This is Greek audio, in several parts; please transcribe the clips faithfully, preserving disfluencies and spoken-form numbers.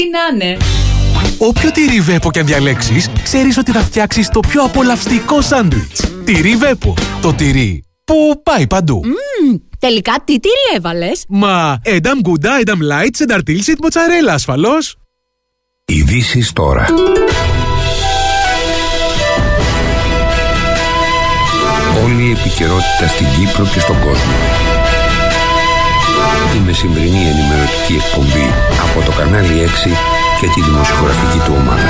Τι να είναι. Όποιο τυρί Βέπο και αν διαλέξεις, ξέρεις ότι θα φτιάξεις το πιο απολαυστικό σάντουιτς. Τυρί Βέπο. Το τυρί που πάει παντού. Mm, τελικά τι τυρί έβαλες? Μα, ένταμ γκούντα, ένταμ λάιτ, σενταρτίλ, σιτ μοτσαρέλα ασφαλώς. Ειδήσεις τώρα. Όλη η επικαιρότητα στην Κύπρο και στον κόσμο. Η μεσημβρινή ενημερωτική εκπομπή από το κανάλι έξι και τη δημοσιογραφική του ομάδα.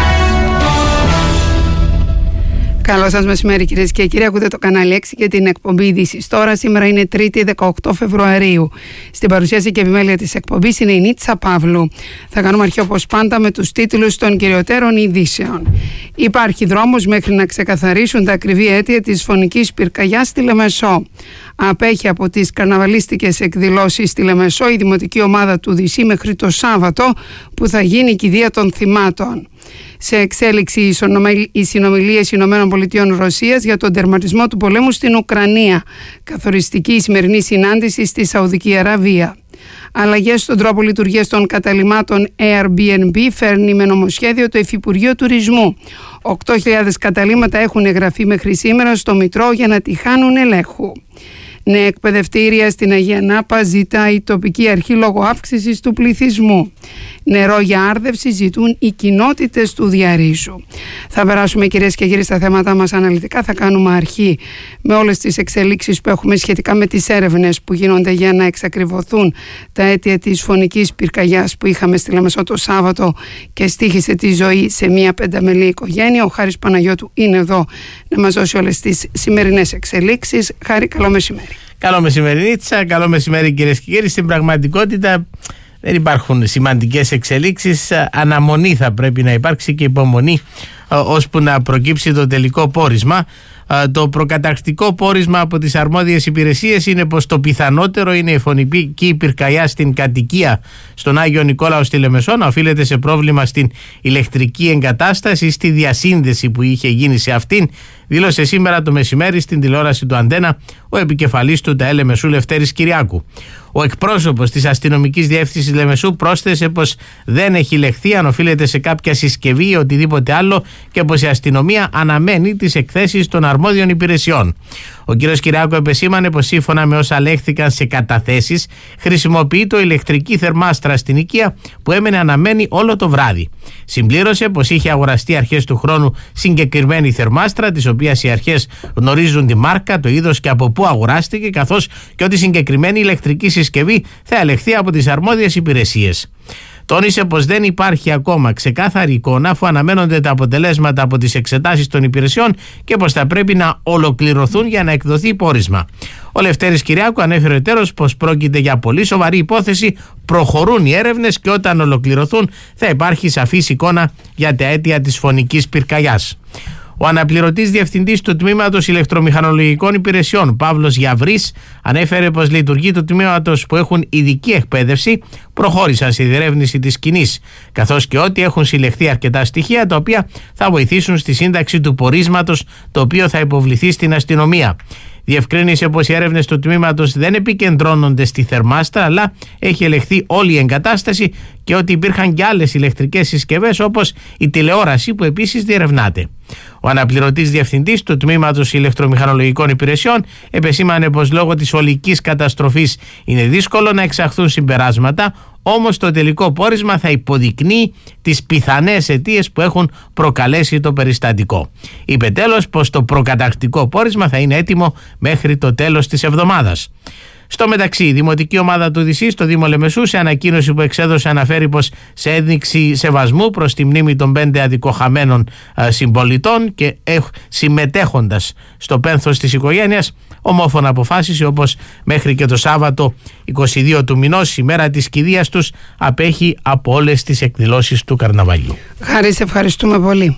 Καλό σας μεσημέρι κυρίες και κύριοι, ακούτε το κανάλι έξι και την εκπομπή Ειδήσεις τώρα. Σήμερα είναι Τρίτη δεκαοκτώ Φεβρουαρίου. Στην παρουσίαση και επιμέλεια της εκπομπής είναι η Νίτσα Παύλου. Θα κάνουμε αρχή όπως πάντα με τους τίτλους των κυριωτέρων ειδήσεων. Υπάρχει δρόμος μέχρι να ξεκαθαρίσουν τα ακριβή αίτια της φωνικής πυρκαγιάς στη Λεμεσό. Απέχει από τις καρναβαλίστικες εκδηλώσεις στη Λεμεσό η δημοτική ομάδα του Δυσί μέχρι το Σάββατο που θα γίνει η κηδεία των θυμάτων. Σε εξέλιξη οι συνομιλίες Ηνωμένων Πολιτειών Ρωσίας για τον τερματισμό του πολέμου στην Ουκρανία. Καθοριστική η σημερινή συνάντηση στη Σαουδική Αραβία. Αλλαγές στον τρόπο λειτουργίας των καταλυμάτων Airbnb φέρνει με νομοσχέδιο το Υφυπουργείο Τουρισμού. οκτώ χιλιάδες καταλύματα έχουν εγγραφεί μέχρι σήμερα στο Μητρό για να τη χάνουν ελέγχου. Νέα εκπαιδευτήρια στην Αγία Νάπα ζητάει η τοπική αρχή λόγω αύξησης του πληθυσμού. Νερό για άρδευση ζητούν οι κοινότητες του Διαρρήσου. Θα περάσουμε κυρίες και κύριοι στα θέματα μας αναλυτικά. Θα κάνουμε αρχή με όλες τις εξελίξεις που έχουμε σχετικά με τις έρευνες που γίνονται για να εξακριβωθούν τα αίτια της φωνικής πυρκαγιάς που είχαμε στη Λεμεσό το Σάββατο και στοίχησε τη ζωή σε μια πενταμελή οικογένεια. Ο Χάρης Παναγιώτου είναι εδώ να μας δώσει όλες τις σημερινές εξελίξεις. Χάρη, καλό μεσημέρι. Καλό μεσημέρι Νίτσα, καλό μεσημέρι κυρίες και κύριοι. Στην πραγματικότητα δεν υπάρχουν σημαντικές εξελίξεις. Αναμονή θα πρέπει να υπάρξει και υπομονή ώσπου να προκύψει το τελικό πόρισμα. Το προκαταρκτικό πόρισμα από τις αρμόδιες υπηρεσίες είναι πως το πιθανότερο είναι η φωνική πυρκαγιά στην κατοικία στον Άγιο Νικόλαο στη Λεμεσό να οφείλεται σε πρόβλημα στην ηλεκτρική εγκατάσταση ή στη διασύνδεση που είχε γίνει σε αυτήν, δήλωσε σήμερα το μεσημέρι στην τηλεόραση του Αντένα ο επικεφαλής του ΤΑΕ Λεμεσού Λευτέρης Κυριάκου. Ο εκπρόσωπος της αστυνομικής διεύθυνσης Λεμεσού πρόσθεσε πως δεν έχει λεχθεί αν οφείλεται σε κάποια συσκευή ή οτιδήποτε άλλο και πως η αστυνομία αναμένει τις εκθέσεις των αρμόδιων υπηρεσιών. Ο κ. Κυριάκου επεσήμανε πως σύμφωνα με όσα λέχθηκαν σε καταθέσεις χρησιμοποιεί το ηλεκτρική θερμάστρα στην οικία που έμενε αναμένη όλο το βράδυ. Συμπλήρωσε πως είχε αγοραστεί αρχές του χρόνου συγκεκριμένη θερμάστρα, της οποίας οι αρχές γνωρίζουν τη μάρκα, το είδος και από πού αγοράστηκε, καθώς και ότι η συγκεκριμένη ηλεκτρική συσκευή θα ελεγχθεί από τις αρμόδιες υπηρεσίες. Τόνισε πως δεν υπάρχει ακόμα ξεκάθαρη εικόνα αφού αναμένονται τα αποτελέσματα από τις εξετάσεις των υπηρεσιών και πως θα πρέπει να ολοκληρωθούν για να εκδοθεί πόρισμα. Ο Λευτέρης Κυριάκου ανέφερε τέλος πως πρόκειται για πολύ σοβαρή υπόθεση, προχωρούν οι έρευνες και όταν ολοκληρωθούν θα υπάρχει σαφής εικόνα για τα αίτια της φωνικής πυρκαγιάς. Ο αναπληρωτής διευθυντής του Τμήματος Ηλεκτρομηχανολογικών Υπηρεσιών, Παύλος Γιαβρής, ανέφερε πως λειτουργοί του τμήματος που έχουν ειδική εκπαίδευση προχώρησαν στη διερεύνηση της σκηνής, καθώς και ότι έχουν συλλεχθεί αρκετά στοιχεία τα οποία θα βοηθήσουν στη σύνταξη του πορίσματος, το οποίο θα υποβληθεί στην αστυνομία. Διευκρίνησε πως οι έρευνες του τμήματος δεν επικεντρώνονται στη θερμάστρα, αλλά έχει ελεγχθεί όλη η εγκατάσταση και ότι υπήρχαν και άλλες ηλεκτρικές συσκευές όπως η τηλεόραση που επίσης διερευνάται. Ο αναπληρωτής διευθυντής του Τμήματος Ηλεκτρομηχανολογικών Υπηρεσιών επεσήμανε πως λόγω της ολικής καταστροφής είναι δύσκολο να εξαχθούν συμπεράσματα, όμως το τελικό πόρισμα θα υποδεικνύει τις πιθανές αιτίες που έχουν προκαλέσει το περιστατικό. Είπε τέλος πως το προκαταρκτικό πόρισμα θα είναι έτοιμο μέχρι το τέλος της εβδομάδας. Στο μεταξύ, η Δημοτική Ομάδα του Δυσί στο Δήμο Λεμεσού, σε ανακοίνωση που εξέδωσε, αναφέρει πως σε ένδειξη σεβασμού προς τη μνήμη των πέντε αδικοχαμένων α, συμπολιτών και ε, συμμετέχοντας στο πένθος της οικογένειας, ομόφωνα αποφάσισε όπως μέχρι και το Σάββατο είκοσι δύο του μηνός, η μέρα της κηδείας τους, απέχει από όλες τις εκδηλώσεις του καρναβαλιού. Χάρη, σε ευχαριστούμε πολύ.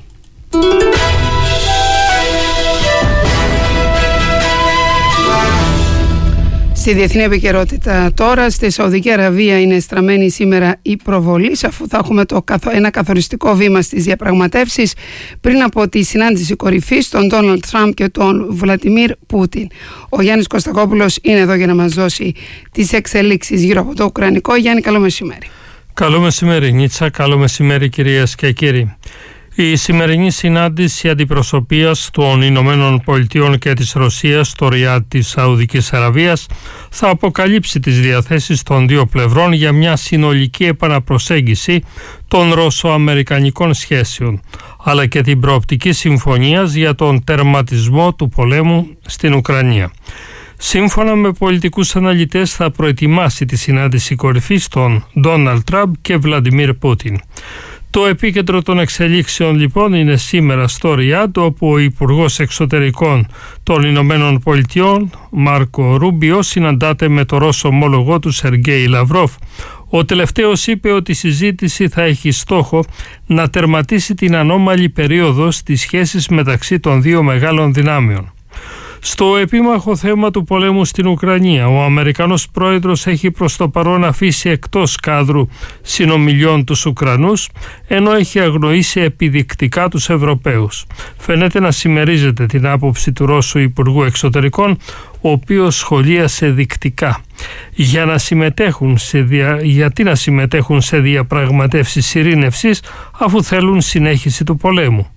Στη διεθνή επικαιρότητα τώρα, στη Σαουδική Αραβία είναι στραμμένη σήμερα η προβολή, αφού θα έχουμε το, ένα καθοριστικό βήμα στις διαπραγματεύσεις πριν από τη συνάντηση κορυφής των Ντόναλντ Τραμπ και τον Βλαντιμίρ Πούτιν. Ο Γιάννης Κωστακόπουλος είναι εδώ για να μας δώσει τις εξελίξεις γύρω από το Ουκρανικό. Γιάννη, καλό μεσημέρι. Καλό μεσημέρι Νίτσα, καλό μεσημέρι κυρίες και κύριοι. Η σημερινή συνάντηση αντιπροσωπείας των Ηνωμένων Πολιτειών και της Ρωσίας στο Ριάντ της Σαουδικής Αραβίας θα αποκαλύψει τις διαθέσεις των δύο πλευρών για μια συνολική επαναπροσέγγιση των ρωσο-αμερικανικών σχέσεων, αλλά και την προοπτική συμφωνίας για τον τερματισμό του πολέμου στην Ουκρανία. Σύμφωνα με πολιτικούς αναλυτές, θα προετοιμάσει τη συνάντηση κορυφής των Ντόναλντ Τραμπ και Βλαντιμίρ Πούτιν. Το επίκεντρο των εξελίξεων λοιπόν είναι σήμερα στο Ριάντ, όπου ο Υπουργός Εξωτερικών των Ηνωμένων Πολιτειών, Μάρκο Ρούμπιο, συναντάται με το Ρώσο ομόλογό του Σεργέη Λαυρόφ. Ο τελευταίος είπε ότι η συζήτηση θα έχει στόχο να τερματίσει την ανώμαλη περίοδο στις σχέσεις μεταξύ των δύο μεγάλων δυνάμεων. Στο επίμαχο θέμα του πολέμου στην Ουκρανία, ο Αμερικανός πρόεδρος έχει προς το παρόν αφήσει εκτός κάδρου συνομιλιών τους Ουκρανούς, ενώ έχει αγνοήσει επιδεικτικά τους Ευρωπαίους. Φαίνεται να συμμερίζεται την άποψη του Ρώσου Υπουργού Εξωτερικών, ο οποίος σχολίασε δεικτικά για να συμμετέχουν σε δια... γιατί να συμμετέχουν σε διαπραγματεύσεις ειρήνευσης αφού θέλουν συνέχιση του πολέμου.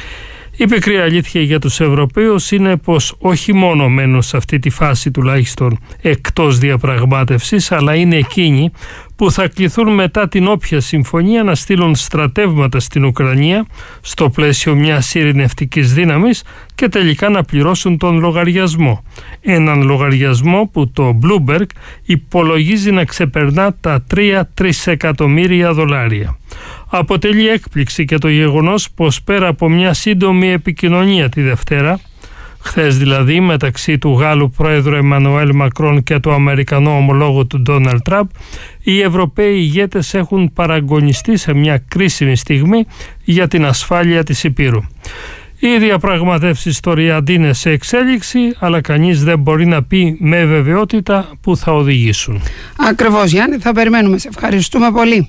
Η πικρή αλήθεια για τους Ευρωπαίους είναι πως όχι μόνο μένουν σε αυτή τη φάση τουλάχιστον εκτός διαπραγμάτευσης, αλλά είναι εκείνοι που θα κληθούν μετά την όποια συμφωνία να στείλουν στρατεύματα στην Ουκρανία στο πλαίσιο μιας ειρηνευτικής δύναμης και τελικά να πληρώσουν τον λογαριασμό. Έναν λογαριασμό που το Bloomberg υπολογίζει να ξεπερνά τα τρία τρισεκατομμύρια δολάρια. Αποτελεί έκπληξη και το γεγονός πως πέρα από μια σύντομη επικοινωνία τη Δευτέρα, χθες δηλαδή, μεταξύ του Γάλλου πρόεδρου Εμμανουέλ Μακρόν και του Αμερικανού ομολόγου του Ντόναλντ Τραμπ, οι Ευρωπαίοι ηγέτες έχουν παραγωνιστεί σε μια κρίσιμη στιγμή για την ασφάλεια της Υπήρου. Οι διαπραγματεύσεις στο Ριάντ είναι σε εξέλιξη, αλλά κανείς δεν μπορεί να πει με βεβαιότητα που θα οδηγήσουν. Ακριβώς, Γιάννη, θα περιμένουμε. Σε ευχαριστούμε πολύ.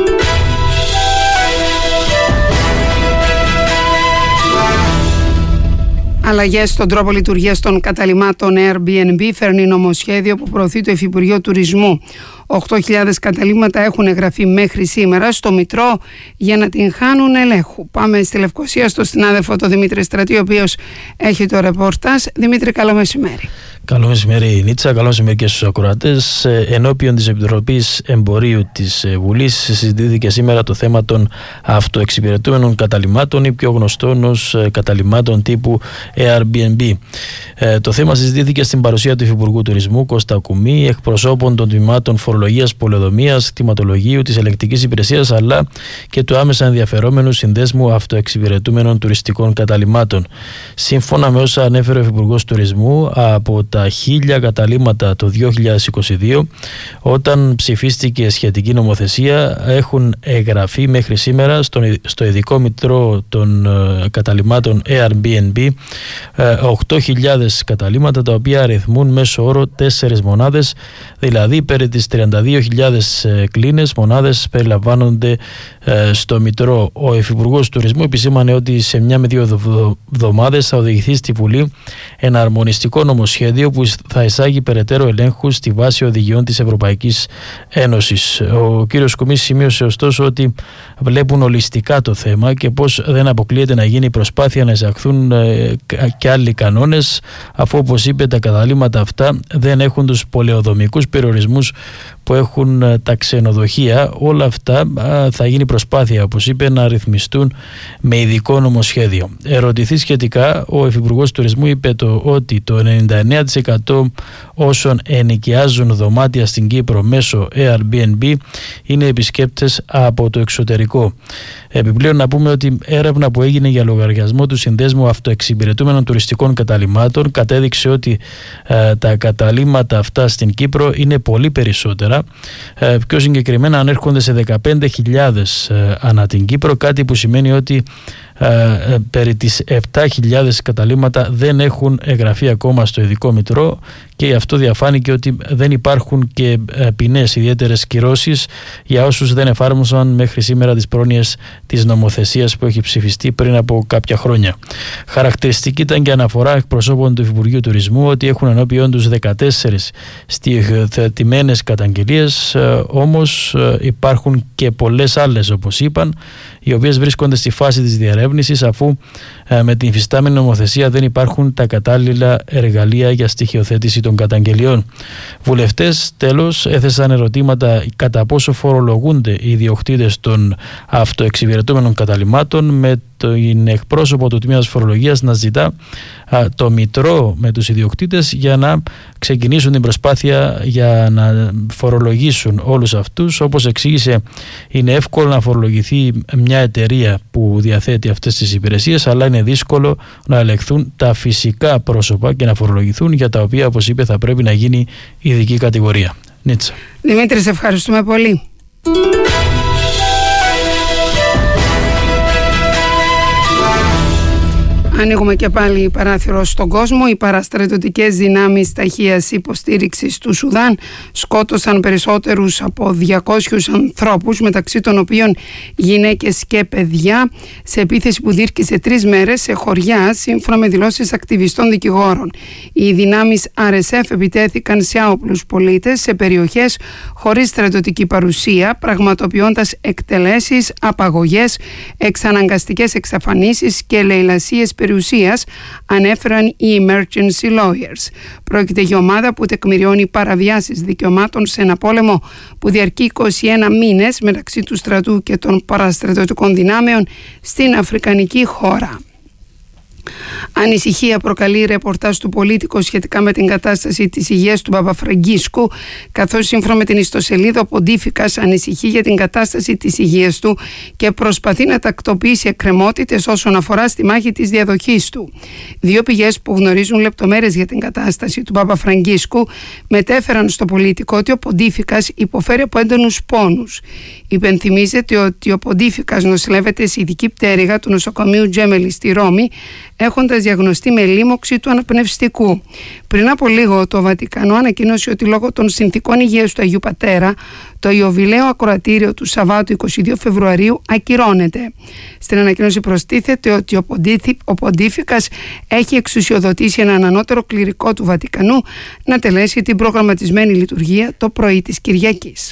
Αλλαγές στον τρόπο λειτουργίας των καταλυμάτων Airbnb φέρνει νομοσχέδιο που προωθεί το Υφυπουργείο Τουρισμού. οκτώ χιλιάδες καταλύματα έχουν εγγραφεί μέχρι σήμερα στο Μητρό για να την χάνουν ελέγχου. Πάμε στη Λευκοσία στο συνάδελφο το Δημήτρη Στρατή, ο οποίος έχει το ρεπορτάζ. Δημήτρη, καλό μεσημέρι. Καλό μεσημέρι Νίτσα, καλό μεσημέρι και στους ακροατές. Ενώπιον της Επιτροπής Εμπορίου της Βουλής συζητήθηκε σήμερα το θέμα των αυτοεξυπηρετούμενων καταλυμάτων ή πιο γνωστών ως καταλυμάτων τύπου Airbnb. Ε, το θέμα συζητήθηκε στην παρουσία του Υφυπουργού Τουρισμού Κώστα Κουμή, εκπροσώπων των τμήματων φορολογίας, πολεοδομίας, κτηματολογίου, της ελεκτικής υπηρεσίας αλλά και του άμεσα ενδιαφερόμενου συνδέσμου αυτοεξυπηρετούμενων τουριστικών καταλυμάτων. Σύμφωνα με όσα ανέφερε ο Υφυπουργός Τουρισμού, από τα χίλια καταλύματα το δύο χιλιάδες είκοσι δύο, όταν ψηφίστηκε σχετική νομοθεσία, έχουν εγγραφεί μέχρι σήμερα στον, στο ειδικό μητρό των ε, καταλυμάτων Airbnb ε, οκτώ χιλιάδες καταλύματα, τα οποία αριθμούν μέσο όρο τέσσερις μονάδες, δηλαδή περί τις τριάντα δύο χιλιάδες ε, κλίνες μονάδες περιλαμβάνονται ε, στο μητρό. Ο Υφυπουργός Τουρισμού επισήμανε ότι σε μια με δύο εβδομάδες θα οδηγηθεί στη Βουλή ένα αρμονιστικό νομοσχέδιο που θα εισάγει περαιτέρω ελέγχου στη βάση οδηγιών της Ευρωπαϊκής Ένωσης. Ο κύριος Κουμής σημείωσε ωστόσο ότι βλέπουν ολιστικά το θέμα και πως δεν αποκλείεται να γίνει προσπάθεια να εισαχθούν και άλλοι κανόνες, αφού όπως είπε τα καταλύματα αυτά δεν έχουν τους πολεοδομικούς περιορισμούς που έχουν τα ξενοδοχεία. Όλα αυτά θα γίνει προσπάθεια, όπως είπε, να ρυθμιστούν με ειδικό νομοσχέδιο. Ερωτηθεί σχετικά, ο Υφυπουργός Τουρισμού είπε το, ότι το ενενήντα εννέα τοις εκατό όσων ενοικιάζουν δωμάτια στην Κύπρο μέσω Airbnb είναι επισκέπτες από το εξωτερικό. Επιπλέον να πούμε ότι έρευνα που έγινε για λογαριασμό του Συνδέσμου Αυτοεξυπηρετούμενων Τουριστικών Καταλυμάτων κατέδειξε ότι ε, τα καταλύματα αυτά στην Κύπρο είναι πολύ περισσότερα. Ε, πιο συγκεκριμένα ανέρχονται σε δεκαπέντε χιλιάδες ε, ανά την Κύπρο, κάτι που σημαίνει ότι ε, περί τις επτά χιλιάδες καταλύματα δεν έχουν εγγραφεί ακόμα στο ειδικό μητρό και αυτό διαφάνηκε ότι δεν υπάρχουν και ποινές, ιδιαίτερες κυρώσεις για όσους δεν εφάρμοσαν μέχρι σήμερα τις πρόνοιες της νομοθεσίας που έχει ψηφιστεί πριν από κάποια χρόνια. Χαρακτηριστική ήταν και αναφορά εκπροσώπων του Υπουργείου Τουρισμού ότι έχουν ενώπιον τους δεκατέσσερις στοιχειοθετημένες καταγγελίες, όμως υπάρχουν και πολλές άλλες, όπως είπαν, οι οποίες βρίσκονται στη φάση της διερεύνησης, αφού με την υφιστάμενη νομοθεσία δεν υπάρχουν τα κατάλληλα εργαλεία για στοιχειοθέτηση των καταγγελιών. Βουλευτές τέλος έθεσαν ερωτήματα κατά πόσο φορολογούνται οι ιδιοκτήτες των αυτοεξυπηρετούμενων καταλυμάτων, με τον εκπρόσωπο του Τμήματος Φορολογίας να ζητά α, το μητρό με τους ιδιοκτήτες για να ξεκινήσουν την προσπάθεια για να φορολογήσουν όλους αυτούς. Όπως εξήγησε, είναι εύκολο να φορολογηθεί μια εταιρεία που διαθέτει αυτές τις υπηρεσίες, αλλά είναι δύσκολο να ελεγχθούν τα φυσικά πρόσωπα και να φορολογηθούν, για τα οποία, όπως είπε, θα πρέπει να γίνει ειδική κατηγορία. Νίτσα. Δημήτρη, σε ευχαριστούμε πολύ. Ανοίγουμε και πάλι παράθυρο στον κόσμο. Οι παραστρατιωτικές δυνάμεις ταχείας υποστήριξης του Σουδάν σκότωσαν περισσότερους από διακόσιους ανθρώπους, μεταξύ των οποίων γυναίκες και παιδιά, σε επίθεση που διήρκησε τρεις μέρες σε χωριά, σύμφωνα με δηλώσεις ακτιβιστών δικηγόρων. Οι δυνάμεις αρ ες εφ επιτέθηκαν σε άοπλους πολίτες σε περιοχές χωρίς στρατιωτική παρουσία, πραγματοποιώντας εκτελέσεις, απαγωγές, εξαναγκαστικές εξαφανίσεις και λαιλασίες περιουσίας, ανέφεραν οι emergency lawyers. Πρόκειται για ομάδα που τεκμηριώνει παραβιάσεις δικαιωμάτων σε ένα πόλεμο που διαρκεί είκοσι ένα μήνες μεταξύ του στρατού και των παραστρατιωτικών δυνάμεων στην αφρικανική χώρα. Ανησυχία προκαλεί ρεπορτάζ του Πολίτικο σχετικά με την κατάσταση της υγείας του Παπαφραγκίσκου, καθώς σύμφωνα με την ιστοσελίδα ο Ποντίφικας ανησυχεί για την κατάσταση της υγείας του και προσπαθεί να τακτοποιήσει εκκρεμότητες όσον αφορά στη μάχη της διαδοχής του. Δύο πηγές που γνωρίζουν λεπτομέρειες για την κατάσταση του Παπαφραγκίσκου μετέφεραν στο Πολίτικο ότι ο Ποντίφικας υποφέρει από έντονους πόνους. Υπενθυμίζεται ότι ο Ποντίφικας νοσηλεύεται σε ειδική πτέρυγα του νοσοκομείου Τζέμελη στη Ρώμη, έχοντας διαγνωστεί με λίμωξη του αναπνευστικού. Πριν από λίγο το Βατικανό ανακοίνωσε ότι λόγω των συνθηκών υγείας του Αγίου Πατέρα, το Ιωβιλέο Ακροατήριο του Σαββάτου εικοστή δεύτερη Φεβρουαρίου ακυρώνεται. Στην ανακοίνωση προστίθεται ότι ο, Ποντίθι, ο Ποντίφικας έχει εξουσιοδοτήσει έναν ανώτερο κληρικό του Βατικανού να τελέσει την προγραμματισμένη λειτουργία το πρωί της Κυριακής.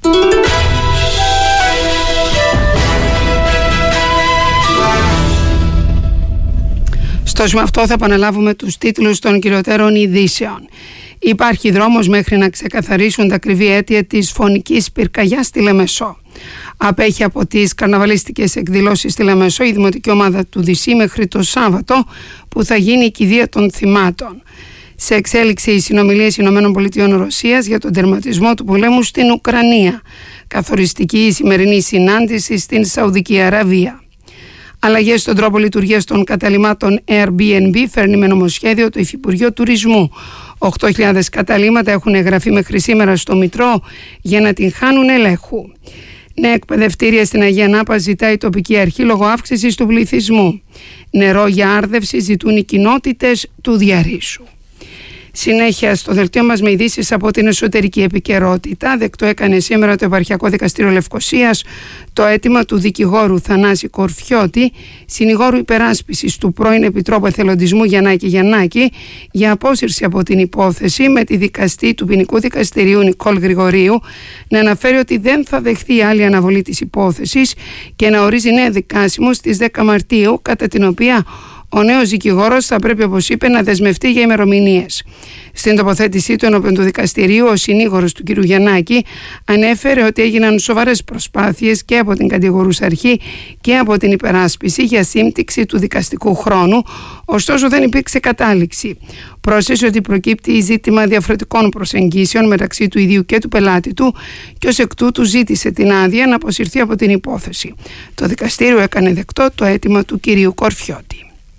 Στο σημείο αυτό θα επαναλάβουμε τους τίτλους των κυριωτέρων ειδήσεων. Υπάρχει δρόμος μέχρι να ξεκαθαρίσουν τα ακριβή αίτια της φωνικής πυρκαγιάς στη Λεμεσό. Απέχει από τις καρναβαλιστικές εκδηλώσεις στη Λεμεσό η δημοτική ομάδα του Δυσσή μέχρι το Σάββατο, που θα γίνει η κηδεία των θυμάτων. Σε εξέλιξη οι συνομιλίες ΗΠΑ-Ρωσίας για τον τερματισμό του πολέμου στην Ουκρανία. Καθοριστική η σημερινή συνάντηση στην Σαουδική Αραβία. Αλλαγές στον τρόπο λειτουργίας των καταλυμάτων Airbnb φέρνει με νομοσχέδιο το Υφυπουργείο Τουρισμού. οκτώ χιλιάδες καταλύματα έχουν εγγραφεί μέχρι σήμερα στο Μητρό για να την χάνουν ελέγχου. Νέα εκπαιδευτήρια στην Αγία Νάπα ζητάει η τοπική αρχή λόγω αύξησης του πληθυσμού. Νερό για άρδευση ζητούν οι κοινότητες του Διαρρήσου. Συνέχεια στο δελτίο μας με ειδήσεις από την εσωτερική επικαιρότητα. Δεκτό έκανε σήμερα το Επαρχιακό Δικαστήριο Λευκωσίας το αίτημα του δικηγόρου Θανάση Κορφιώτη, συνηγόρου υπεράσπισης του πρώην Επιτρόπου Εθελοντισμού Γιαννάκη Γιαννάκη, για απόσυρση από την υπόθεση, με τη δικαστή του ποινικού δικαστηρίου Νικόλ Γρηγορίου να αναφέρει ότι δεν θα δεχθεί άλλη αναβολή της υπόθεσης και να ορίζει νέα δικάσιμο στις δέκα Μαρτίου, κατά την οποία ο νέος δικηγόρος θα πρέπει, όπως είπε, να δεσμευτεί για ημερομηνίες. Στην τοποθέτησή του ενώπιον του δικαστηρίου, ο συνήγορος του κ. Γιαννάκη ανέφερε ότι έγιναν σοβαρές προσπάθειες και από την κατηγορούσα αρχή και από την υπεράσπιση για σύμπτυξη του δικαστικού χρόνου, ωστόσο δεν υπήρξε κατάληξη. Πρόσθεσε ότι προκύπτει ζήτημα διαφορετικών προσεγγίσεων μεταξύ του ιδίου και του πελάτη του και ως εκ τούτου ζήτησε την άδεια να αποσυρθεί από την υπόθεση. Το δικαστήριο έκανε δεκτό το αίτημα του κ. Κορφιώτη.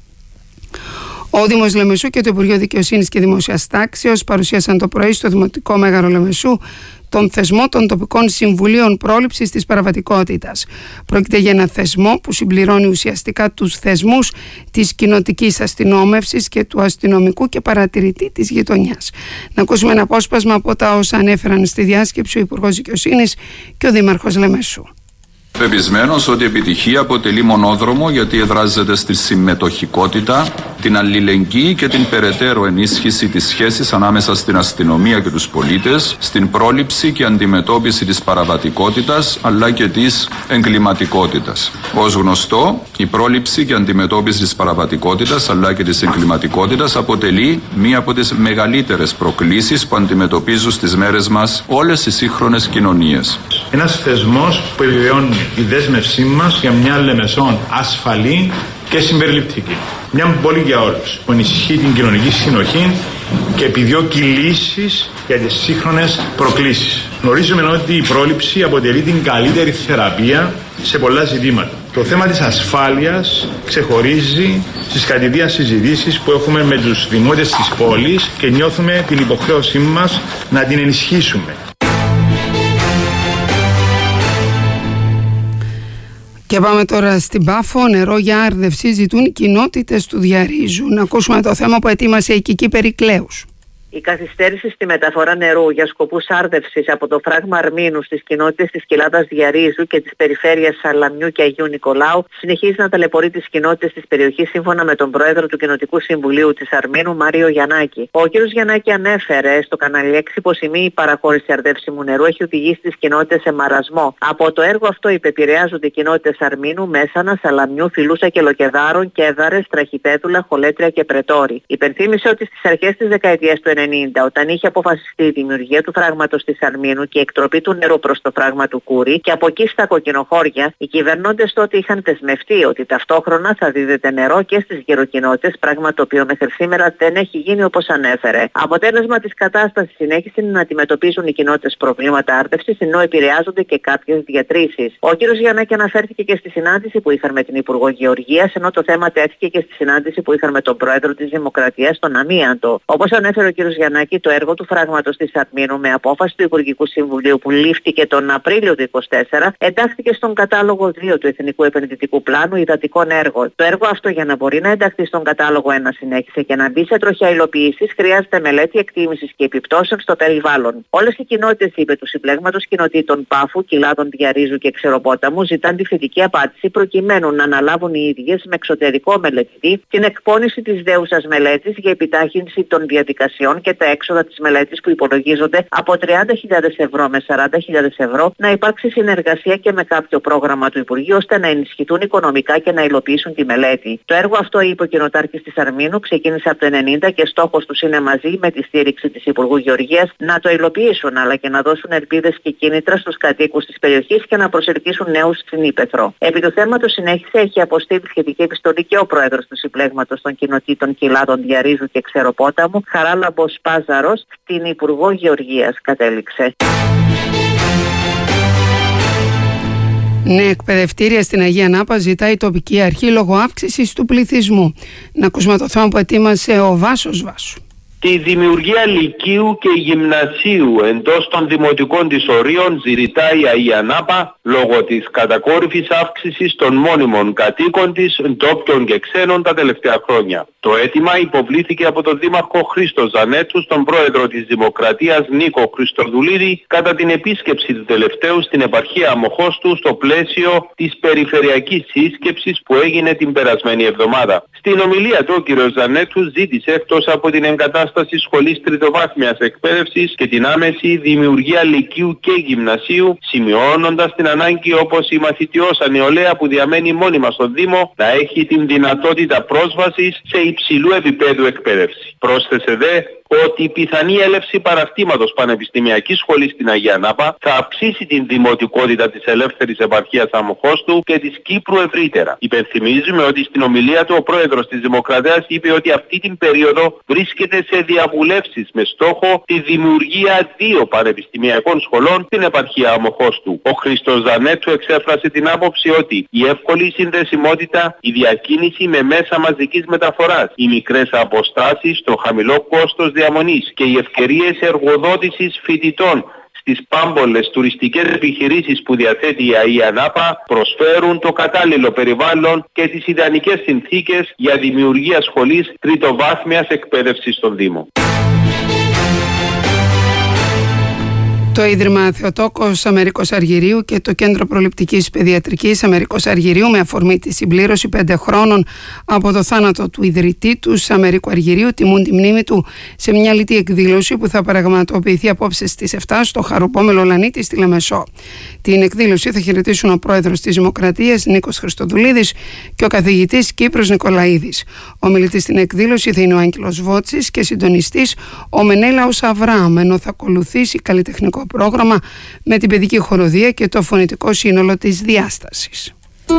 Ο Δήμος Λεμεσού και το Υπουργείο Δικαιοσύνης και Δημόσιας Τάξεως παρουσίασαν το πρωί στο Δημοτικό Μέγαρο Λεμεσού τον θεσμό των τοπικών συμβουλίων πρόληψης της παραβατικότητας. Πρόκειται για ένα θεσμό που συμπληρώνει ουσιαστικά τους θεσμούς της κοινοτικής αστυνόμευσης και του αστυνομικού και παρατηρητή της γειτονιάς. Να ακούσουμε ένα απόσπασμα από τα όσα ανέφεραν στη διάσκεψη ο Υπουργός Δικαιοσύνης και ο Δήμαρχος Λεμεσού. Πεπισμένος ότι η επιτυχία αποτελεί μονόδρομο γιατί εδράζεται στη συμμετοχικότητα, την αλληλεγγύη και την περαιτέρω ενίσχυση της σχέσης ανάμεσα στην αστυνομία και τους πολίτες, στην πρόληψη και αντιμετώπιση της παραβατικότητας αλλά και της εγκληματικότητας. Ως γνωστό, η πρόληψη και αντιμετώπιση της παραβατικότητας αλλά και της εγκληματικότητας αποτελεί μία από τις μεγαλύτερες προκλήσεις που αντιμετωπίζουν στις μέρες μας όλες οι σύγχρονες κοινωνίες. Ένας θεσμός που επιβεβαιώνει η δέσμευσή μας για μια Λεμεσόν ασφαλή και συμπεριληπτική. Μια πόλη για όλους που ενισχύει την κοινωνική συνοχή και επιδιώκει λύσεις για τις σύγχρονες προκλήσεις. Γνωρίζουμε ότι η πρόληψη αποτελεί την καλύτερη θεραπεία σε πολλά ζητήματα. Το θέμα της ασφάλειας ξεχωρίζει στις κατηδίαν συζητήσεις που έχουμε με τους δημότες της πόλης και νιώθουμε την υποχρέωσή μας να την ενισχύσουμε. Και πάμε τώρα στην Πάφο. Νερό για άρδευση ζητούν οι κοινότητες του Διαρρίζου. Να ακούσουμε το θέμα που ετοίμασε η Κική Περικλέους. Η καθυστέρηση στη μεταφορά νερού για σκοπούς άρδευσης από το φράγμα Αρμίνου στις κοινότητες της Κοιλάδας Διαρρίζου και της περιφέρειας Σαλαμιού και Αγίου Νικολάου συνεχίζει να ταλαιπωρεί τις κοινότητες της περιοχής σύμφωνα με τον πρόεδρο του Κοινοτικού Συμβουλίου της Αρμίνου, Μάριο Γιαννάκη. Ο κ. Γιαννάκη ανέφερε στο κανάλι έξι πως η μη παραχώρηση αρδεύσιμου νερού έχει οδηγήσει τις κοινότητες σε μαρασμό. Από το έργο αυτό υπεπηρεάζονται οι κοινότητες Αρμίνου, Μέσανα, Σαλαμιού, Φιλούσα και Λοκεδάρων, Κέδαρες, Τραχυπέδουλα, Χολέτρια και Πρετόρη. Υπενθύμησε ότι στις αρχές της δεκαετίας του ενενήντα, όταν είχε αποφασιστεί η δημιουργία του φράγματος της Αρμίνου και η εκτροπή του νερού προς το φράγμα του Κούρη και από εκεί στα κοκκινοχώρια, οι κυβερνώντες τότε είχαν δεσμευτεί ότι ταυτόχρονα θα δίδεται νερό και στις γεροκοινότητες, πράγμα το οποίο μέχρι σήμερα δεν έχει γίνει όπως ανέφερε. Αποτέλεσμα της κατάστασης συνέχισε να αντιμετωπίζουν οι κοινότητες προβλήματα άρδευσης, ενώ επηρεάζονται και κάποιες διατρήσεις. Ο κ. Γιαννάκη αναφέρθηκε και στη συνάντηση που είχαν με την Υπουργό Γεωργίας, ενώ το θέμα τέθηκε και στη συνάντηση που είχαν με τον Πρόεδρο της Δημοκρατίας, τον Αμίαντο. Όπως ανέφερε ο κ. Γιαννάκη, το έργο του φράγματος της Αρμίνου με απόφαση του Υπουργικού Συμβουλίου που λήφθηκε τον Απρίλιο του είκοσι τέσσερα εντάχθηκε στον κατάλογο δύο του Εθνικού Επενδυτικού Πλάνου Υδατικών Έργων. Το έργο αυτό, για να μπορεί να ενταχθεί στον κατάλογο ένα, συνέχισε και να μπει σε τροχιά υλοποίησης, χρειάζεται μελέτη εκτίμησης και επιπτώσεων στο περιβάλλον. Όλες οι κοινότητες, είπε, του συμπλέγματος κοινοτήτων Πάφου, Κοιλάδων, Διαρρίζου και Ξεροπόταμου ζητάν τη θετική απάντηση προκειμένου να αναλάβουν οι ίδιες με εξωτερικό μελετητή την εκπόνηση της δέουσας μελέτης για επιτάχυνση των διαδικασιών και τα έξοδα της μελέτης που υπολογίζονται από τριάντα χιλιάδες ευρώ με σαράντα χιλιάδες ευρώ, να υπάρξει συνεργασία και με κάποιο πρόγραμμα του Υπουργείου ώστε να ενισχυθούν οικονομικά και να υλοποιήσουν τη μελέτη. Το έργο αυτό, είπε ο κοινοτάρχης της Αρμίνου, ξεκίνησε από το ενενήντα και στόχος τους είναι μαζί με τη στήριξη της Υπουργού Γεωργίας να το υλοποιήσουν, αλλά και να δώσουν ελπίδες και κίνητρα στους κατοίκους της περιοχής και να προσελκύσουν νέους στην Ύπαιθρο. Επί του θέματος συνέχισε, έχει αποστείλει σχετική επιστολή και ο πρόεδρος του συμπλέγματος των κοινοτήτων Κοιλάδων, Διαρρίζου και Ξεροπόταμου, Χαράλαμπος Πάζαρος, στην Υπουργό Γεωργίας, κατέληξε. Νέα εκπαιδευτήρια στην Αγία Νάπα ζητάει η τοπική αρχή λόγω αύξησης του πληθυσμού. Να ακούσουμε το θέμα που ετοίμασε ο Βάσος Βάσου. Τη δημιουργία λυκείου και γυμνασίου εντός των δημοτικών της ορίων ζητάει η Αγία Νάπα λόγω της κατακόρυφης αύξησης των μόνιμων κατοίκων της, ντόπιων και ξένων, τα τελευταία χρόνια. Το αίτημα υποβλήθηκε από τον Δήμαρχο Χρήστο Ζανέτσου στον Πρόεδρο της Δημοκρατίας Νίκο Χριστοδουλίδη κατά την επίσκεψη του τελευταίου στην επαρχία Αμοχώστου στο πλαίσιο της περιφερειακής σύσκεψης που έγινε την περασμένη εβδομάδα. Στην ομιλία του ο κ. Ζανέτσου ζήτησε, εκτός από την εγκατάσταση σχολής τριτοβάθμιας εκπαίδευσης και την άμεση δημιουργία λυκείου και γυμνασίου, σημειώνοντας την ανάγκη, όπως η μαθητιώσα νεολαία που διαμένει μόνιμα στον Δήμο, να έχει την δυνατότητα πρόσβασης σε υψηλού επίπεδου εκπαίδευση. Πρόσθεσε δε ότι η πιθανή έλευση παραστήματος πανεπιστημιακής σχολής στην Αγία Νάπα θα αυξήσει την δημοτικότητα της ελεύθερης επαρχίας Αμοχώστου και της Κύπρου ευρύτερα. Υπενθυμίζουμε ότι στην ομιλία του ο Πρόεδρος της Δημοκρατίας είπε ότι αυτή την περίοδο βρίσκεται σε διαβουλεύσεις με στόχο τη δημιουργία δύο πανεπιστημιακών σχολών στην επαρχία Αμοχώστου. Ο Χρήστος Ζανέτσου εξέφρασε την άποψη ότι η εύκολη συνδεσιμότητα, η διακίνηση με μέσα μαζικής μεταφοράς, οι μικρές αποστάσεις, το χαμηλό κόστος διαμονής και οι ευκαιρίες εργοδότησης φοιτητών στις πάμπολες τουριστικές επιχειρήσεις που διαθέτει η Αγία Νάπα προσφέρουν το κατάλληλο περιβάλλον και τις ιδανικές συνθήκες για δημιουργία σχολής τριτοβάθμιας εκπαίδευσης στον Δήμο. Το Ίδρυμα Θεοτόκος Αμερικός Αργυρίου και το Κέντρο Προληπτικής Παιδιατρικής Αμερικός Αργυρίου, με αφορμή τη συμπλήρωση πέντε χρόνων από το θάνατο του ιδρυτή τους Αμερικού Αργυρίου, τιμούν τη μνήμη του σε μια λιτή εκδήλωση που θα πραγματοποιηθεί απόψε στις επτά στο Χαρουπόμελο Λανίτη στη Λεμεσό. Την εκδήλωση θα χαιρετήσουν ο πρόεδρος της Δημοκρατίας Νίκος Χριστοδουλίδης και ο καθηγητής Κύπρος Νικολαίδης. Ο μιλητής στην εκδήλωση θα είναι ο Άγγελος Βότσης και συντονιστής ο Μενέλαος Αβραάμ, ενώ θα ακολουθήσει καλλιτεχνικό πρόγραμμα με την παιδική χοροδία και το φωνητικό σύνολο της διάστασης.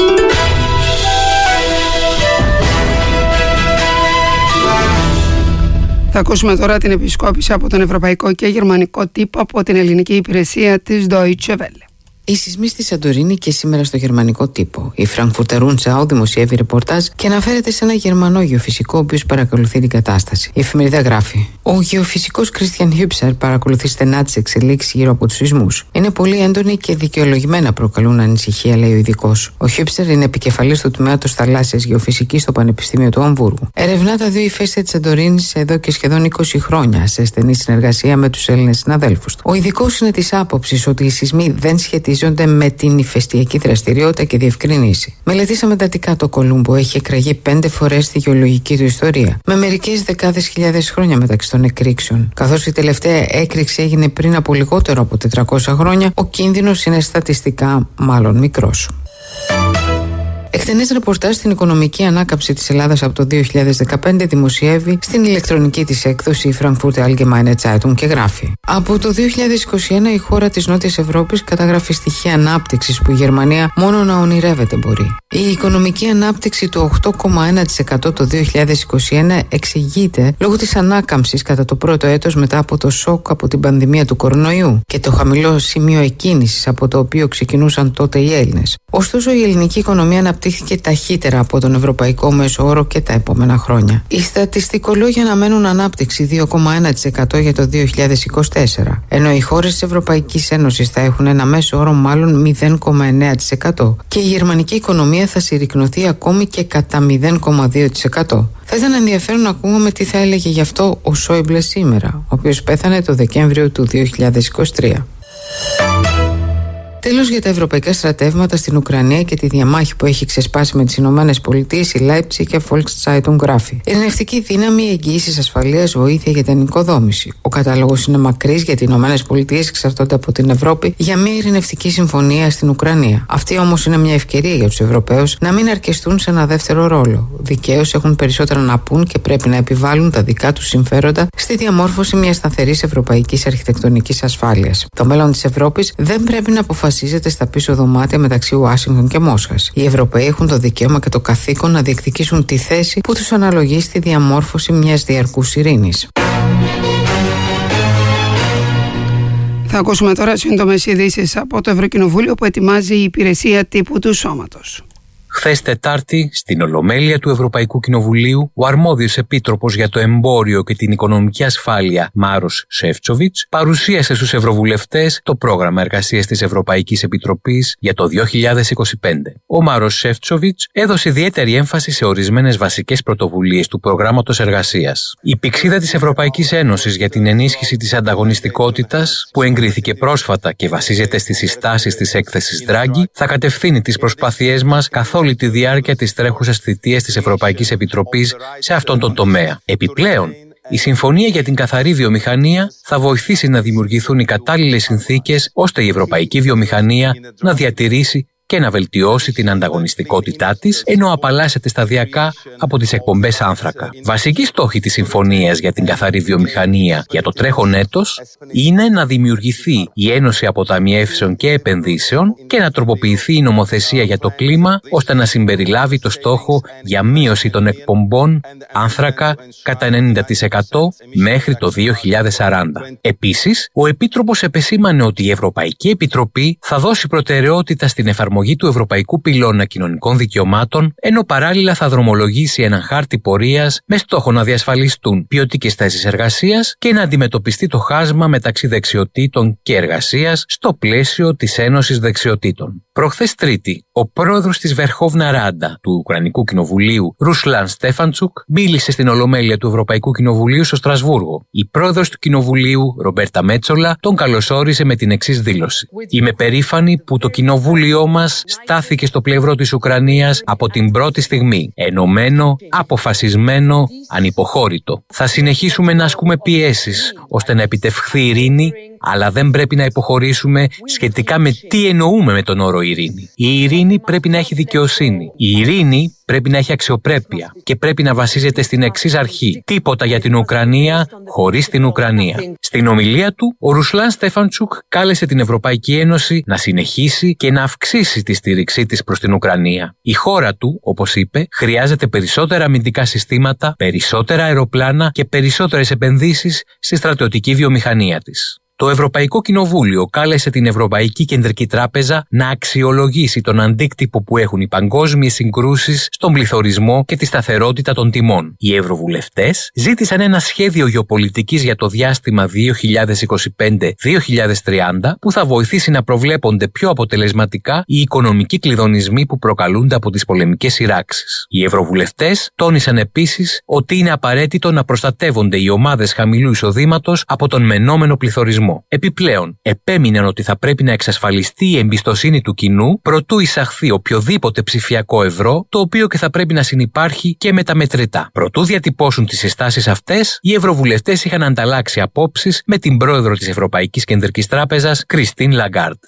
Θα ακούσουμε τώρα την επισκόπηση από τον ευρωπαϊκό και γερμανικό τύπο από την ελληνική υπηρεσία της Deutsche Welle. Οι σεισμοί στη Σαντορίνη και σήμερα στο γερμανικό τύπο. Η Frankfurter Rundschau δημοσιεύει ρεπορτάζ και αναφέρεται σε ένα γερμανό γεωφυσικό, ο οποίος παρακολουθεί την κατάσταση. Η εφημερίδα γράφει: Ο γεωφυσικός Christian Hübscher παρακολουθεί στενά τις εξελίξεις γύρω από τους σεισμούς. Είναι πολύ έντονοι και δικαιολογημένα προκαλούν ανησυχία, λέει ο ειδικός. Ο Hübscher είναι επικεφαλής του τμήματος θαλάσσιας γεωφυσικής στο Πανεπιστήμιο του Αμβούργου. Ερευνά τα δύο ηφαίστεια της Σαντορίνης εδώ και σχεδόν είκοσι χρόνια σε στενή συνεργασία με τους Έλληνες συναδέλφους του. Ο ειδικός είναι της άποψης ότι οι σεισμοί δεν σχετίζονται με την ηφαιστειακή δραστηριότητα και διευκρινίσει. Μελετήσαμε εντατικά το Κολούμπο, έχει εκραγεί πέντε φορές στη γεωλογική του ιστορία, με μερικές δεκάδες χιλιάδες χρόνια μεταξύ των εκρήξεων. Καθώς η τελευταία έκρηξη έγινε πριν από λιγότερο από τετρακόσια χρόνια, ο κίνδυνος είναι στατιστικά μάλλον μικρός. Εκτενές ρεπορτάζ στην οικονομική ανάκαμψη της Ελλάδας από το δύο χιλιάδες δεκαπέντε δημοσιεύει στην ηλεκτρονική της έκδοση η Frankfurter Allgemeine Zeitung και γράφει: Από το δύο χιλιάδες είκοσι ένα η χώρα της Νότιας Ευρώπης καταγράφει στοιχεία ανάπτυξης που η Γερμανία μόνο να ονειρεύεται μπορεί. Η οικονομική ανάπτυξη του οκτώ κόμμα ένα τοις εκατό το δύο χιλιάδες είκοσι ένα εξηγείται λόγω της ανάκαμψης κατά το πρώτο έτος μετά από το σοκ από την πανδημία του κορονοϊού και το χαμηλό σημείο εκκίνησης από το οποίο ξεκινούσαν τότε οι Έλληνες. Ωστόσο, η ελληνική οικονομία αναπτύχθηκε ταχύτερα από τον ευρωπαϊκό μέσο όρο και τα επόμενα χρόνια. Οι στατιστικολόγοι αναμένουν ανάπτυξη δύο κόμμα ένα τοις εκατό για το δύο χιλιάδες είκοσι τέσσερα, ενώ οι χώρες της Ευρωπαϊκής Ένωσης θα έχουν ένα μέσο όρο μάλλον μηδέν κόμμα εννέα τοις εκατό και η γερμανική οικονομία θα συρρικνωθεί ακόμη και κατά μηδέν κόμμα δύο τοις εκατό. Θα ήταν ενδιαφέρον να ακούμε τι θα έλεγε γι' αυτό ο Σόιμπλε σήμερα, ο οποίος πέθανε το Δεκέμβριο του δύο χιλιάδες είκοσι τρία. Τέλος, για τα ευρωπαϊκά στρατεύματα στην Ουκρανία και τη διαμάχη που έχει ξεσπάσει με τις Ηνωμένες Πολιτείες, η Leipzig και Volkszeitung γράφει: Ειρηνευτική δύναμη, εγγύησης ασφαλείας, βοήθεια για την οικοδόμηση. Ο κατάλογος είναι μακρύς γιατί οι Ηνωμένες Πολιτείες εξαρτώνται από την Ευρώπη για μια ειρηνευτική συμφωνία στην Ουκρανία. Αυτή όμως είναι μια ευκαιρία για τους Ευρωπαίους να μην αρκεστούν σε ένα δεύτερο ρόλο. Δικαίως έχουν περισσότερα να πούν και πρέπει να επιβάλλουν τα δικά τους συμφέροντα στη διαμόρφωση μιας σταθερής ευρωπαϊκής αρχιτεκτονικής ασφάλειας. Το μέλλον της Ευρώπης δεν πρέπει να αποφασίσει στα πίσω δωμάτια μεταξύ Ουάσιγκτον και Μόσχας. Οι Ευρωπαίοι έχουν το δικαίωμα και το καθήκον να διεκδικήσουν τη θέση που τους αναλογεί στη διαμόρφωση μιας διαρκούς ειρήνης. Θα ακούσουμε τώρα σύντομες ειδήσεις από το Ευρωκοινοβούλιο που ετοιμάζει η υπηρεσία τύπου του Σώματος. Χθες Τετάρτη, στην Ολομέλεια του Ευρωπαϊκού Κοινοβουλίου, ο αρμόδιος επίτροπος για το εμπόριο και την οικονομική ασφάλεια, Μάρος Σεφτσοβιτς, παρουσίασε στους ευρωβουλευτές το πρόγραμμα εργασίας της Ευρωπαϊκής Επιτροπής για το δύο χιλιάδες είκοσι πέντε. Ο Μάρος Σεφτσοβιτς έδωσε ιδιαίτερη έμφαση σε ορισμένες βασικές πρωτοβουλίες του προγράμματος εργασίας. Η πηξίδα της Ευρωπαϊκής Ένωσης για την ενίσχυση της ανταγωνιστικότητας, που εγκρίθηκε πρόσφατα και βασίζεται στις συστάσεις της έκθεσης Draghi, θα κατευθύνει τις προσπάθειές μας καθ' όλη τη διάρκεια της τρέχουσας θητείας της Ευρωπαϊκής Επιτροπής σε αυτόν τον τομέα. Επιπλέον, η Συμφωνία για την Καθαρή Βιομηχανία θα βοηθήσει να δημιουργηθούν οι κατάλληλες συνθήκες ώστε η ευρωπαϊκή βιομηχανία να διατηρήσει και να βελτιώσει την ανταγωνιστικότητά της, ενώ απαλλάσσεται σταδιακά από τις εκπομπές άνθρακα. Βασική στόχη της Συμφωνίας για την Καθαρή Βιομηχανία για το τρέχον έτος είναι να δημιουργηθεί η Ένωση Αποταμιεύσεων και Επενδύσεων και να τροποποιηθεί η νομοθεσία για το κλίμα ώστε να συμπεριλάβει το στόχο για μείωση των εκπομπών άνθρακα κατά ενενήντα τοις εκατό μέχρι το δύο χιλιάδες σαράντα. Επίσης, ο Επίτροπος επεσήμανε ότι η Ευρωπαϊκή Επιτροπή θα δώσει προτεραιότητα στην εφαρμογή εφαρμογή του Ευρωπαϊκού Πυλώνα Κοινωνικών Δικαιωμάτων, ενώ παράλληλα θα δρομολογήσει έναν χάρτη πορείας με στόχο να διασφαλιστούν ποιοτικές θέσεις εργασίας και να αντιμετωπιστεί το χάσμα μεταξύ δεξιοτήτων και εργασίας στο πλαίσιο της Ένωσης Δεξιοτήτων. Προχθές Τρίτη, ο πρόεδρος της Βερχόβνα Ράντα του Ουκρανικού Κοινοβουλίου, Ρουσλάν Στέφαντσουκ, μίλησε στην Ολομέλεια του Ευρωπαϊκού Κοινοβουλίου στο Στρασβούργο. Η πρόεδρος του Κοινοβουλίου, Ρομπέρτα Μέτσολα, τον καλωσόρισε με την εξής δήλωση: «Είμαι περήφανη που το Κοινοβούλιο μας στάθηκε στο πλευρό της Ουκρανίας από την πρώτη στιγμή, ενωμένο, αποφασισμένο, ανυποχώρητο. Θα συνεχίσουμε να ασκούμε πιέσεις ώστε να επιτευχθεί η ειρήνη, αλλά δεν πρέπει να υποχωρήσουμε σχετικά με τι εννοούμε με τον όρο ειρήνη. Η ειρήνη πρέπει να έχει δικαιοσύνη. Η ειρήνη πρέπει να έχει αξιοπρέπεια και πρέπει να βασίζεται στην εξής αρχή: τίποτα για την Ουκρανία χωρίς την Ουκρανία». Στην ομιλία του, ο Ρουσλάν Στέφαντσουκ κάλεσε την Ευρωπαϊκή Ένωση να συνεχίσει και να αυξήσει τη στήριξή της προς την Ουκρανία. Η χώρα του, όπως είπε, χρειάζεται περισσότερα αμυντικά συστήματα, περισσότερα αεροπλάνα και περισσότερες επενδύσεις στη στρατιωτική βιομηχανία της. Το Ευρωπαϊκό Κοινοβούλιο κάλεσε την Ευρωπαϊκή Κεντρική Τράπεζα να αξιολογήσει τον αντίκτυπο που έχουν οι παγκόσμιες συγκρούσεις στον πληθωρισμό και τη σταθερότητα των τιμών. Οι ευρωβουλευτές ζήτησαν ένα σχέδιο γεωπολιτικής για το διάστημα δύο χιλιάδες είκοσι πέντε με δύο χιλιάδες τριάντα που θα βοηθήσει να προβλέπονται πιο αποτελεσματικά οι οικονομικοί κλειδονισμοί που προκαλούνται από τις πολεμικές σειράξεις. Οι ευρωβουλευτές τόνισαν επίσης ότι είναι απαραίτητο να προστατεύονται οι ομάδες χαμηλού εισοδήματος από τον μενόμενο πληθωρισμό. Επιπλέον, επέμειναν ότι θα πρέπει να εξασφαλιστεί η εμπιστοσύνη του κοινού προτού εισαχθεί οποιοδήποτε ψηφιακό ευρώ, το οποίο και θα πρέπει να συνυπάρχει και με τα μετρητά. Προτού διατυπώσουν τις συστάσεις αυτές, οι ευρωβουλευτές είχαν ανταλλάξει απόψεις με την πρόεδρο της Ευρωπαϊκής Κεντρικής Τράπεζας, Κριστίν Λαγκάρντ.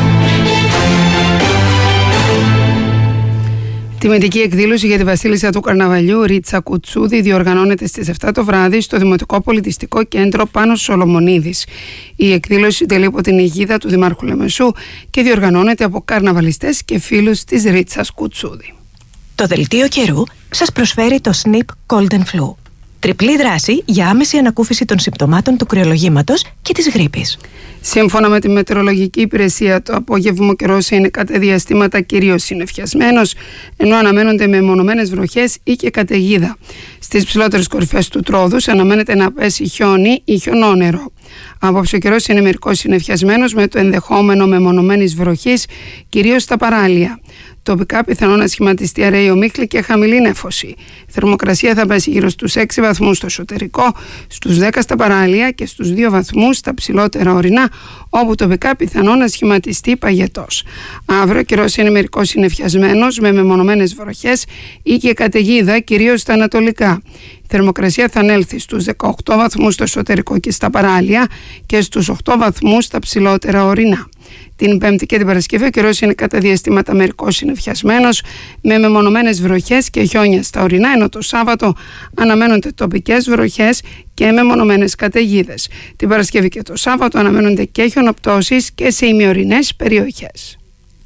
Τιμητική εκδήλωση για τη βασίλισσα του Καρναβαλιού, Ρίτσα Κουτσούδη, διοργανώνεται στις επτά το βράδυ στο Δημοτικό Πολιτιστικό Κέντρο Πάνος Σολομονίδης. Η εκδήλωση τελεί από την αιγίδα του Δημάρχου Λεμεσού και διοργανώνεται από καρναβαλιστές και φίλους της Ρίτσας Κουτσούδη. Το δελτίο καιρού σας προσφέρει το Snip Cold and Flu. Τριπλή δράση για άμεση ανακούφιση των συμπτωμάτων του κρυολογήματος και της γρίπης. Σύμφωνα με τη μετεωρολογική υπηρεσία, το απόγευμα καιρός είναι κατά διαστήματα κυρίως συννεφιασμένος, ενώ αναμένονται μεμονωμένες βροχές ή και καταιγίδα. Στις ψηλότερες κορυφές του Τρόδους αναμένεται να πέσει χιόνι ή χιονόνερο. Απόψε ο καιρός είναι μερικώς συννεφιασμένος με το ενδεχόμενο μεμονωμένης βροχής, κυρίως στα παράλια. Τοπικά πιθανόν να σχηματιστεί αραιή ομίχλη και χαμηλή νέφωση. Η θερμοκρασία θα πέσει γύρω στους έξι βαθμούς στο εσωτερικό, στους δέκα στα παράλια και στους δύο βαθμούς στα ψηλότερα ορεινά, όπου τοπικά πιθανόν να σχηματιστεί παγετός. Αύριο ο καιρός είναι μερικώς συννεφιασμένος με μεμονωμένες βροχές ή και καταιγίδα, κυρίως στα ανατολικά. Η θερμοκρασία θα ανέλθει στους δεκαοκτώ βαθμούς στο εσωτερικό και στα παράλια και στους οκτώ βαθμούς στα ψηλότερα ορεινά. Την Πέμπτη και την Παρασκευή ο καιρός είναι κατά διαστήματα μερικώς συννεφιασμένος με μεμονωμένες βροχές και χιόνια στα ορεινά, ενώ το Σάββατο αναμένονται τοπικές βροχές και μεμονωμένες καταιγίδες. Την Παρασκευή και το Σάββατο αναμένονται και χιονοπτώσεις και σε ημιορεινές περιοχές.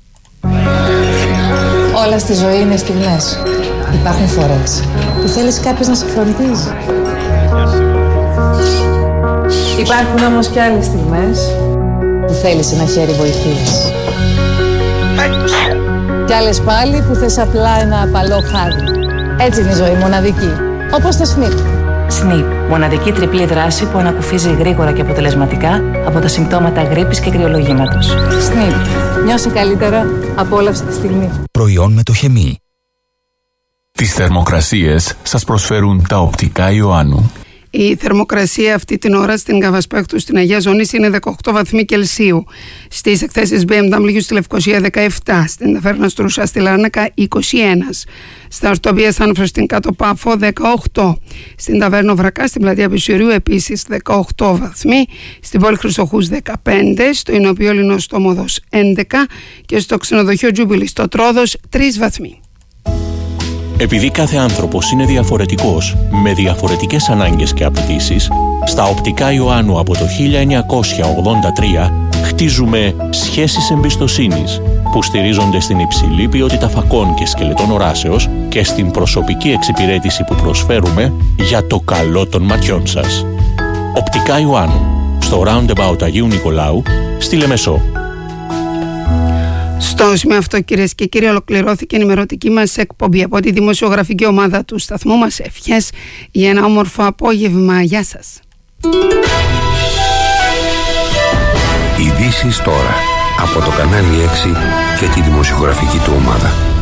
Όλα στη ζωή είναι στιγμές. Υπάρχουν φορές που θέλεις κάποιος να σε φροντίζει. Υπάρχουν όμως και άλλες στιγμές που θέλεις ένα χέρι βοηθείας. Κι άλλες πάλι που θες απλά ένα απαλό χάδι. Έτσι είναι η ζωή, μοναδική. Όπως το Snip. Snip, μοναδική τριπλή δράση που ανακουφίζει γρήγορα και αποτελεσματικά από τα συμπτώματα γρίπης και κρυολογήματος. Snip. Νιώσε καλύτερα, απόλαυσε τη στιγμή. Προϊόν με το χεμί. Τις θερμοκρασίες σας προσφέρουν τα οπτικά Ιωάννου. Η θερμοκρασία αυτή την ώρα στην Καβασπέκτου στην Αγία Ζώνης είναι δεκαοκτώ βαθμοί Κελσίου. Στις εκθέσεις μπι εμ ντάμπλιου στη Λευκοσία δεκαεπτά, στην Ταβέρνα Στρούσα στη Λάρνακα είκοσι ένα, στα Ορτοπία Σάνφρο στην Κάτω Πάφο δεκαοκτώ, στην Ταβέρνο Βρακά στην Πλατεία Πισιουρίου επίσης δεκαοκτώ βαθμοί, στην Πόλη Χρυσοχούς δεκαπέντε, στο Ινοποιόλινο στο Μοδός έντεκα και στο Ξενοδοχείο Τζούμπιλι στο Τρόδος τρεις βαθμοί. Επειδή κάθε άνθρωπος είναι διαφορετικός, με διαφορετικές ανάγκες και απαιτήσεις, στα οπτικά Ιωάννου από το χίλια εννιακόσια ογδόντα τρία χτίζουμε σχέσεις εμπιστοσύνης που στηρίζονται στην υψηλή ποιότητα φακών και σκελετών οράσεως και στην προσωπική εξυπηρέτηση που προσφέρουμε για το καλό των ματιών σας. Οπτικά Ιωάννου, στο Roundabout Αγίου Νικολάου, στη Λεμεσό. Στο σημείο αυτό, κυρίες και κύριοι, ολοκληρώθηκε η ενημερωτική μας εκπομπή από τη δημοσιογραφική ομάδα του σταθμού μας. Ευχές για ένα όμορφο απόγευμα. Γεια σας. Ειδήσεις τώρα από το κανάλι έξι και τη δημοσιογραφική του ομάδα.